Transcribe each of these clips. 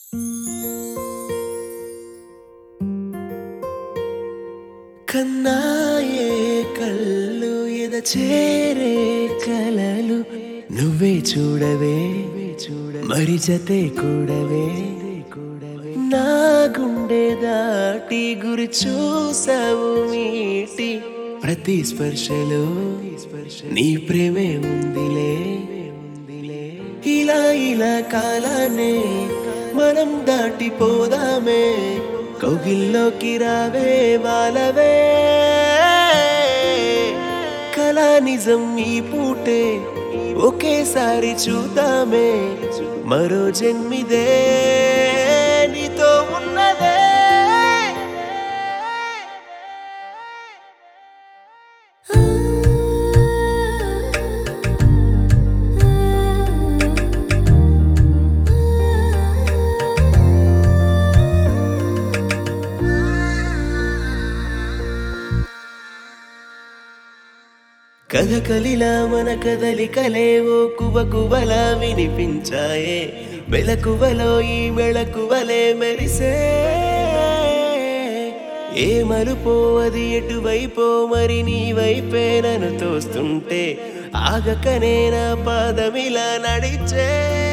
కన్నాయే కళ్ళు ఎద చేరే కలలు నువ్వే చూడవే మరి జతే కూడవే నా గుండె దాటి గురి చూసావు మీటి ప్రతి స్పర్శలో నీ ప్రేమే ఉందిలే ఇలా ఇలా కాలానే మనం దాటిపోదామే కౌగిల్లోకి రావే వాలవే కళా నిజం ఈ పూటే ఒకేసారి చూద్దామే మరో జన్మిదే నీతో ఉన్నదే కథకలిలా మన కదలికలేవో కువకువలా వినిపించాయే మెలకువలో ఈ మెళకువలే మెరిసే ఏ మరుపో అది ఎటువైపో మరి నీ వైపే నన్ను తోస్తుంటే ఆగకనే నా పాదమిలా నడిచే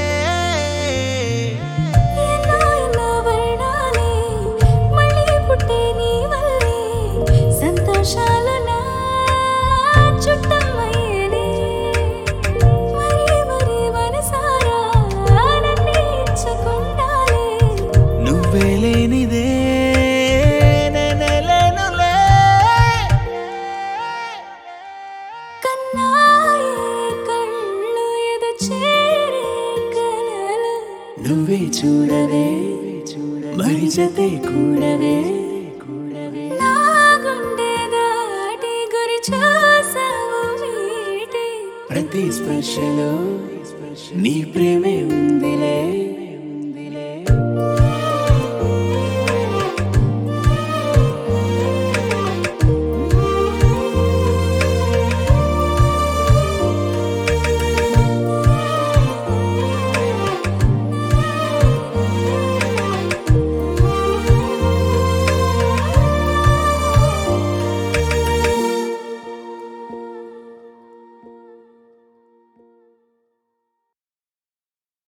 లేనిదే నెనలేనులే కన్నాయే కళ్ళు ఎద చేరే కలలు నువ్వే చూడవే మరి జతే కూడవే నా గుండె దాటి గురి చూసావు మీటి ప్రతి స్పర్శలో నీ ప్రేమే ఉందిలే